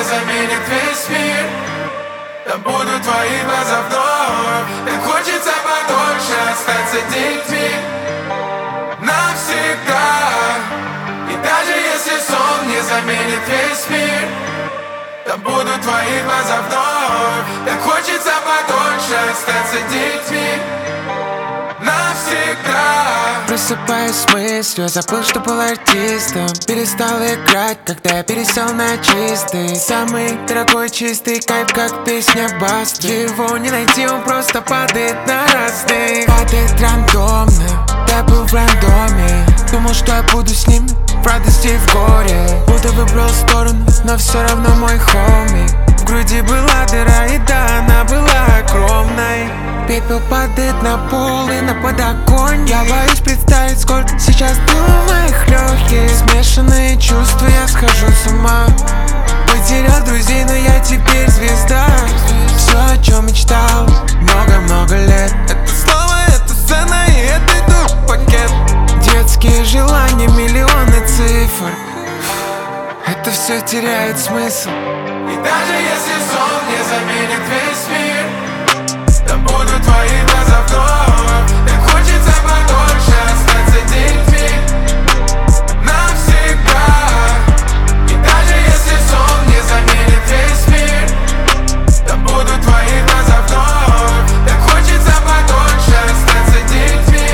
заменит весь мир. Да будут твои глаза вновь. Так хочется подольше остаться детьми навсегда. И даже если сон не заменит весь мир, да будут твои глаза вновь. Так хочется подольше остаться детьми навсегда. Просыпаюсь с мыслью, забыл, что был артистом. Перестал играть, когда я пересел на чистый. Самый дорогой чистый кайф, как песня Басты. Его не найти, он просто падает на разных. Падает рандомно, я был в рандоме. Думал, что я буду с ним в радости и в горе. Будто выбрал сторону, но все равно мой хоми. В груди была дыра, и да, она была огромной. Пепел падает на пол и на подоконник. Я боюсь представить, сколько сейчас дыма в моих легких. Смешанные чувства, я схожу с ума. Потерял друзей, но я теперь звезда. Все, о чем мечтал много-много лет. Это слово, это сцена и это пакет. Детские желания, миллионы цифр. Это все теряет смысл. И даже если сон не заменит весь мир, да будут твои глаза вновь. Так хочется подольше остаться детьми навсегда. И даже если сон не заменит весь мир, да будут твои глаза вновь. Так хочется подольше остаться детьми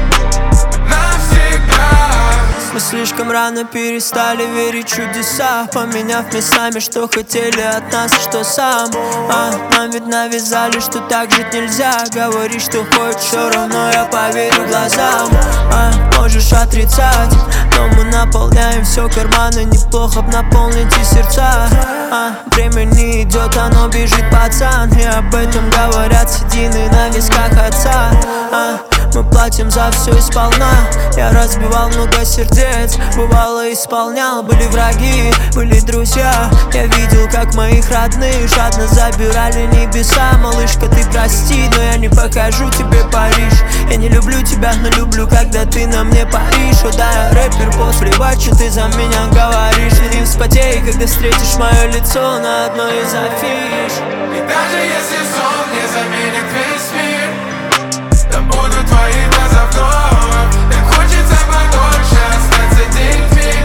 навсегда. Мы слишком рано перестали верить в чудеса, поменяв местами, что хотели от нас и что сам. Нам ведь навязали, что так жить нельзя. Говори, что хочешь, все равно я поверю глазам. Можешь отрицать, но мы наполняем все карманы. Неплохо б наполнить и сердца. Время не идет, оно бежит, пацан. И об этом говорят седины на висках отца. Мы платим за все и сполна. Я разбивал много сердец, бывало исполнял. Были враги, были друзья. Я видел, как моих родных жадно забирали небеса. Малышка, ты прости, но я не покажу тебе Париж. Я не люблю тебя, но люблю, когда ты на мне паришь. О да, я рэпер, плевать, что ты за меня говоришь. И не вспотей, когда встретишь мое лицо на одной из афиш. И даже если сон не заменит весь мир, да будут твои глаза вновь. Так хочется подольше остаться детьми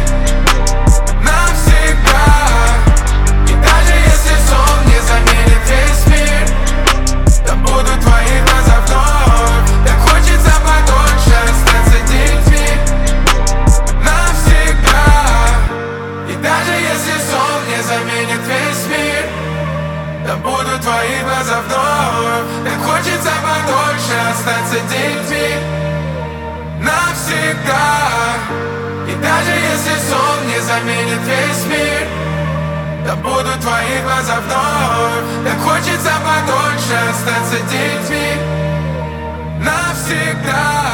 навсегда. И даже если сон не заменит весь мир, да будут твои глаза вновь. Так хочется подольше остаться детьми навсегда. И даже если сон не заменит весь мир, да будут твои глаза вновь. Так хочется подольше остаться детьми навсегда. И даже если сон не заменит весь мир, да будут твои глаза вновь. Так хочется подольше остаться детьми навсегда.